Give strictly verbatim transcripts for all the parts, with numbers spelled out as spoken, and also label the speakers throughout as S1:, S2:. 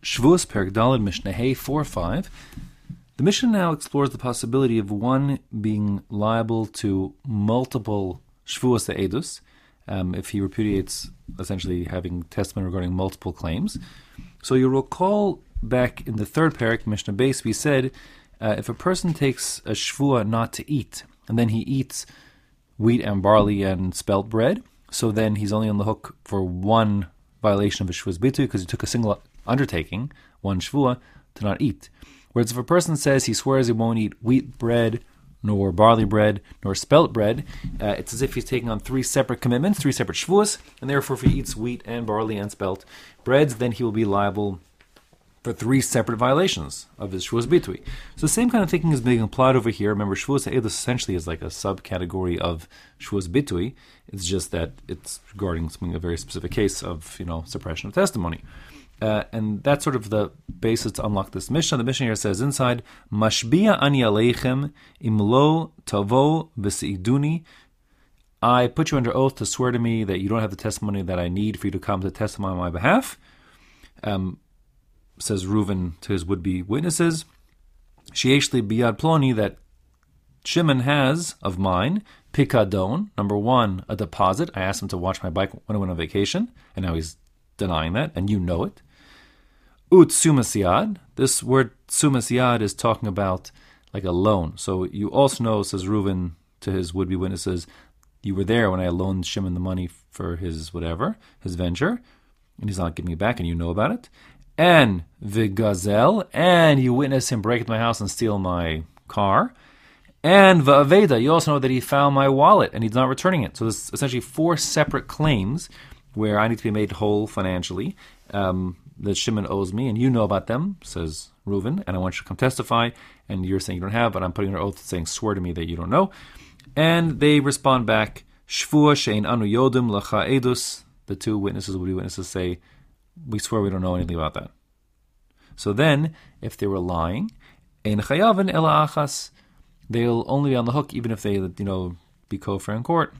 S1: Shavuos, Perek Daled, Mishnah Hey four five. The Mishnah now explores the possibility of one being liable to multiple Shavuos Eidus, um, if he repudiates essentially having testimony regarding multiple claims. So you'll recall back in the third Perek, Mishnah Beis, we said uh, if a person takes a Shvuah not to eat, and then he eats wheat and barley and spelt bread, so then he's only on the hook for one violation of a Shavuos Bitu because he took a single undertaking, one Shvuah, to not eat. Whereas if a person says he swears he won't eat wheat bread, nor barley bread, nor spelt bread, uh, it's as if he's taking on three separate commitments, three separate shvuos, and therefore if he eats wheat and barley and spelt breads, then he will be liable for three separate violations of his shvuos bitui. So the same kind of thinking is being applied over here. Remember, shvuos ha'edus essentially is like a subcategory of shvuos bitui. It's just that it's regarding something, a very specific case of, you know, suppression of testimony. Uh, and that's sort of the basis to unlock this Mishnah. The Mishnah here says inside, Mashbiya ani aleichem imlo tavo v'seiduni. I put you under oath to swear to me that you don't have the testimony that I need for you to come to testify on my behalf. Um, says Reuven to his would-be witnesses, Sheeshli biyad ploni, that Shimon has of mine, pikadon, number one, a deposit. I asked him to watch my bike when I went on vacation, and now he's denying that, and you know it. Ut sumasiyad. This word sumasiyad is talking about like a loan. So you also know, says Reuven to his would-be witnesses, you were there when I loaned Shimon the money for his whatever, his venture, and he's not giving it back, and you know about it. And v'gazel, and you witness him break into my house and steal my car. And v'aveda, you also know that he found my wallet and he's not returning it. So there's essentially four separate claims where I need to be made whole financially, um, that Shimon owes me, and you know about them, says Reuven, and I want you to come testify, and you're saying you don't have, but I'm putting an oath saying, swear to me that you don't know. And they respond back, Shvuah she'ein anu yodim lacha edus. The two witnesses, would be witnesses, say, we swear we don't know anything about that. So then, if they were lying, ein chayavin ela achas, they'll only be on the hook, even if they, you know, be kofar in court.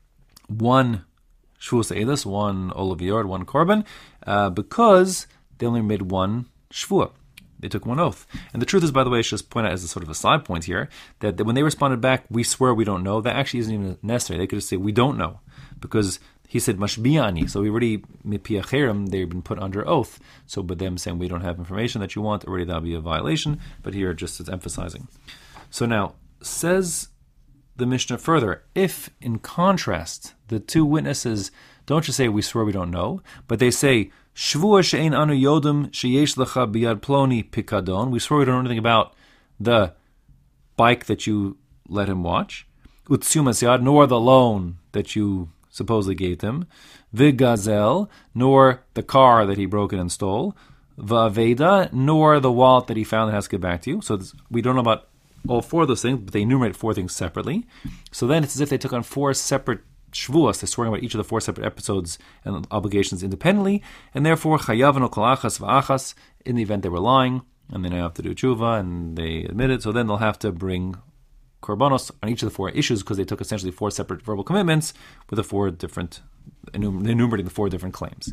S1: One Shavuos Eidus, one Olav Yord, one Korban, uh, because they only made one Shvuah. They took one oath. And the truth is, by the way, I should just point out as a sort of a side point here, that, that when they responded back, we swear we don't know, that actually isn't even necessary. They could just say, we don't know. Because he said, Mashbiyani. So we already, Mipiacherim, they've been put under oath. So by them saying we don't have information that you want, already that would be a violation. But here, just as emphasizing. So now, says the Mishnah further, if in contrast the two witnesses don't just say we swear we don't know, but they say Shvuah she'ein anu yodim sheyesh lecha biyad ploni pikadon, we swear we don't know anything about the bike that you let him watch, utsumas yad, nor the loan that you supposedly gave him, v'gazel, nor the car that he broke in and stole, v'aveda, nor the wallet that he found and has to get back to you. So this, we don't know about all four of those things, but they enumerate four things separately. So then it's as if they took on four separate shvuos. They're swearing about each of the four separate episodes and obligations independently, and therefore chayav no kol achas v'achas, in the event they were lying, and then they have to do tshuva, and they admit it, so then they'll have to bring korbanos on each of the four issues, because they took essentially four separate verbal commitments with the four different, enumerating the four different claims.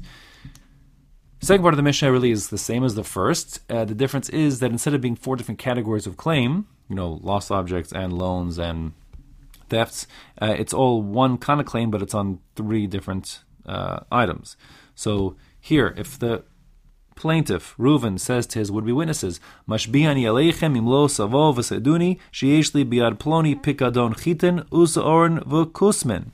S1: The second part of the Mishnah really is the same as the first. Uh, the difference is that instead of being four different categories of claim, you know, lost objects and loans and thefts, uh, it's all one kind of claim, but it's on three different uh, items. So here, if the plaintiff, Reuven, says to his would-be witnesses, Mashbiani aleichem imlo savo v'seduni sheyesh li biad ploni pikadon chitin usaoren v'kusmen.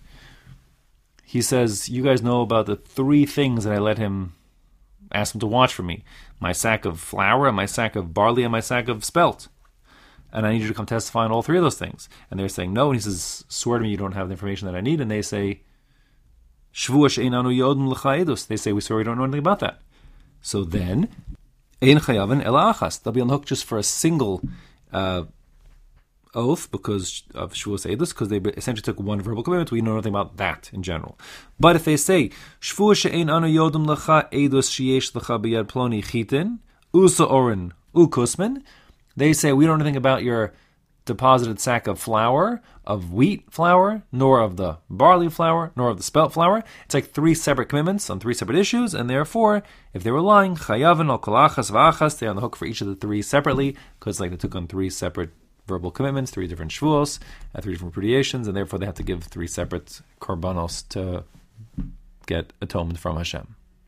S1: He says, you guys know about the three things that I let him, ask him to watch for me. My sack of flour, and my sack of barley, and my sack of spelt. And I need you to come testify on all three of those things. And they're saying no, and he says, swear to me you don't have the information that I need. And they say, Shvuah she'ein anu yodim lecha edus. They say, we swear we don't know anything about that. So then, ein chayavin ela achas. They'll be on the hook just for a single uh, oath because of Shavuos Eidus, because they essentially took one verbal commitment. We know nothing about that in general. But if they say, Shvuah she'ein anu yodim lecha edus sheyesh lecha biyad ploni chitin, usa oren ukusman, they say, we don't know anything about your deposited sack of flour, of wheat flour, nor of the barley flour, nor of the spelt flour. It's like three separate commitments on three separate issues, and therefore, if they were lying, chayavin al kolachas v'achas, they're on the hook for each of the three separately, because like they took on three separate verbal commitments, three different shvuos, uh, three different repudiations, and therefore they have to give three separate korbanos to get atonement from Hashem.